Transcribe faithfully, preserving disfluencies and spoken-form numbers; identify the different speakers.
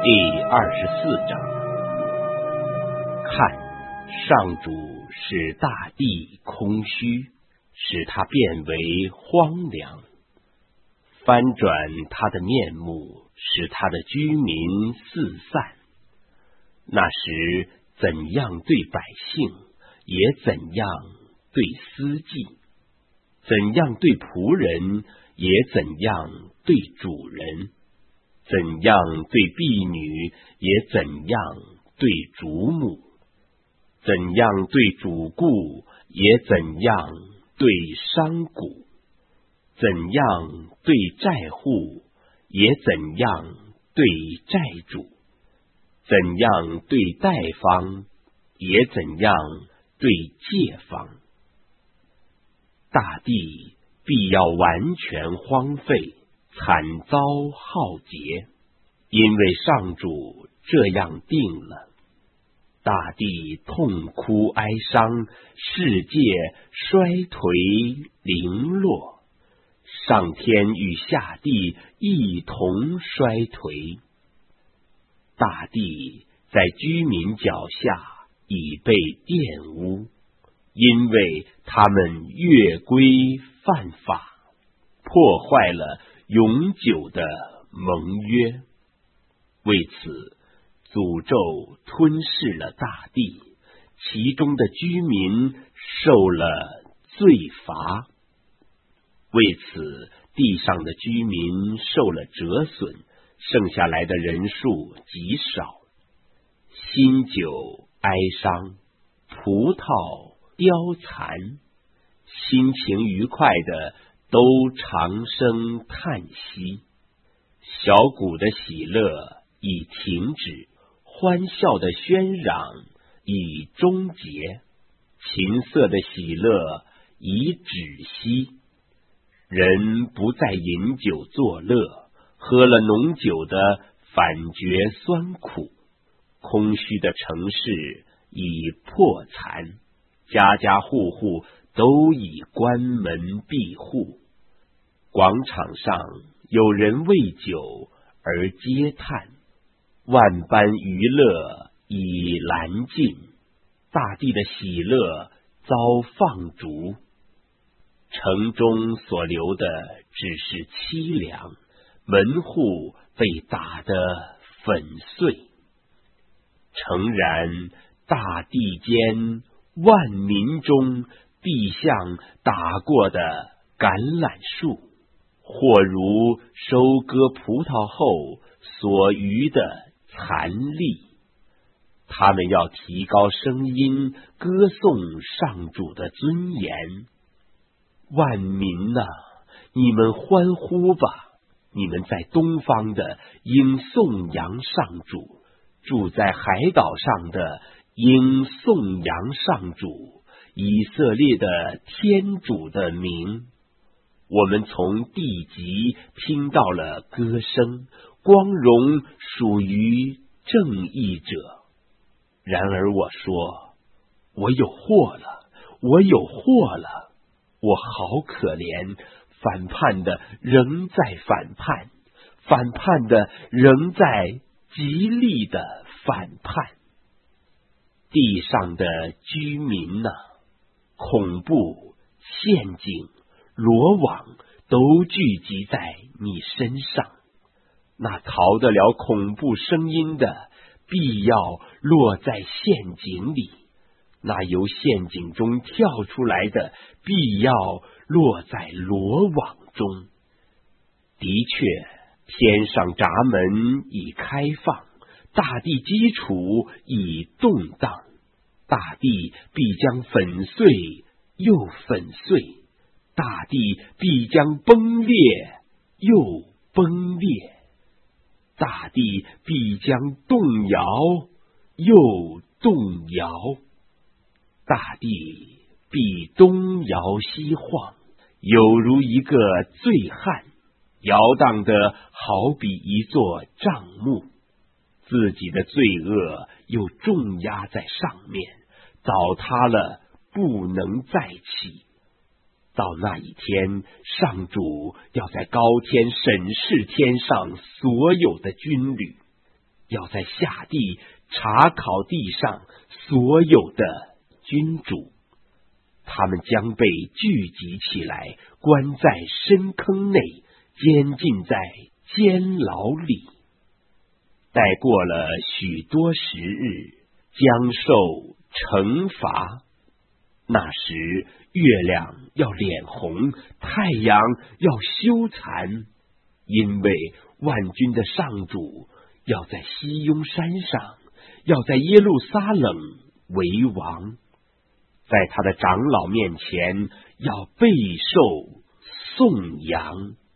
Speaker 1: 第二十四章。看，上主使大地空虚，使它变为荒凉，翻转他的面目，使他的居民四散。那时怎样对百姓，也怎样对司祭；怎样对仆人，也怎样对主人；怎样对婢女，也怎样对主母；怎样对主顾，也怎样对商贾；怎样对债户，也怎样对债主；怎样对贷方，也怎样对借方。大地必要完全荒废，惨遭浩劫，因为上主这样定了。大地痛哭哀伤，世界衰颓零落，上天与下地一同衰颓。大地在居民脚下已被玷污，因为他们越规犯法，破坏了永久的盟约。为此，诅咒吞噬了大地，其中的居民受了罪罚。为此，地上的居民受了折损，剩下来的人数极少。新酒哀伤，葡萄凋残，心情愉快的都长声叹息。小鼓的喜乐已停止，欢笑的喧嚷已终结，琴瑟的喜乐已止息。人不再饮酒作乐，喝了浓酒的反觉酸苦。空虚的城市已破残，家家户户都已关门闭户。广场上有人为酒而嗟叹，万般娱乐已阑尽，大地的喜乐遭放逐。城中所留的只是凄凉，门户被打得粉碎。诚然，大地间万民中必像打过的橄榄树，或如收割葡萄后所余的残粒。他们要提高声音，歌颂上主的尊严。万民哪，你们欢呼吧！你们在东方的应颂扬上主，住在海岛上的应颂扬上主，以色列的天主的名。我们从地极听到了歌声，光荣属于正义者。然而我说，我有祸了，我有祸了，我好可怜，反叛的仍在反叛，反叛的仍在极力的反叛。地上的居民哪，恐怖、陷阱、罗网都聚集在你身上。那逃得了恐怖声音的，必要落在陷阱里；那由陷阱中跳出来的，必要落在罗网中。的确，天上闸门已开放，大地基础已动荡，大地必将粉碎又粉碎，大地必将崩裂又崩裂，大地必将动摇又动摇，大地必东摇西晃，有如一个醉汉，摇荡得好比一座帐幕。自己的罪恶又重压在上面，倒塌了，不能再起。到那一天，上主要在高天审视天上所有的军旅， 要在下地查考地上所有的君主，他们将被聚集起来，关在深坑内，监禁在监牢里。待过了许多时日，将受惩罚。那时月亮要脸红，太阳要羞残，因为万军的上主要在西雍山上，要在耶路撒冷为王，在他的长老面前要备受颂扬。